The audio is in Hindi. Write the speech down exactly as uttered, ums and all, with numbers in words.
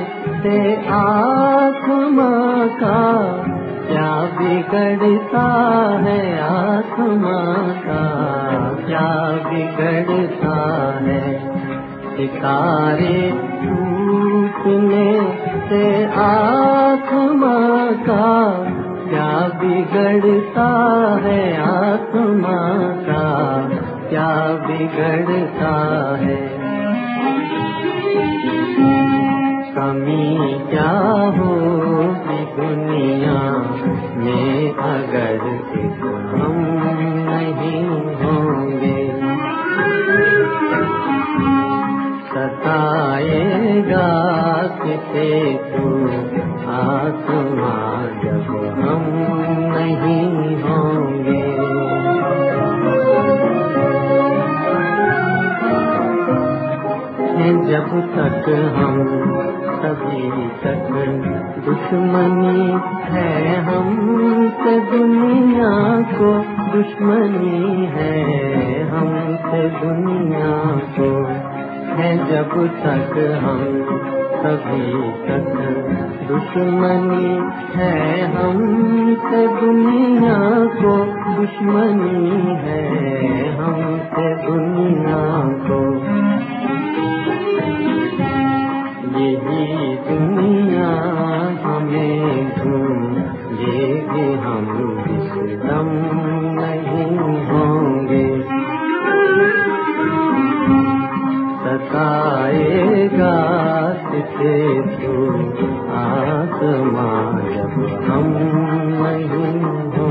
से आसमां का क्या बिगड़ता है, आसमां का क्या बिगड़ता है। सितारे टूटने से आसमां का क्या बिगड़ता है, आसमां का क्या बिगड़ता है। कमी क्या होगी दुनिया में अगर एक हम नहीं होंगे। सताएगा किसे तू आसमां जब हम नहीं होंगे। जब तक हम तभी तक दुश्मनी है, हमसे दुनिया को दुश्मनी है, हमसे दुनिया को है। जब तक हम तभी तक दुश्मनी है, हमसे दुनिया को दुश्मनी है, हमसे दुनिया को। यही दुनिया हमें ढूंढेगी, हम इस दम नहीं होंगे। सताएगा किसे तू आसमां जब हम नहीं होंगे।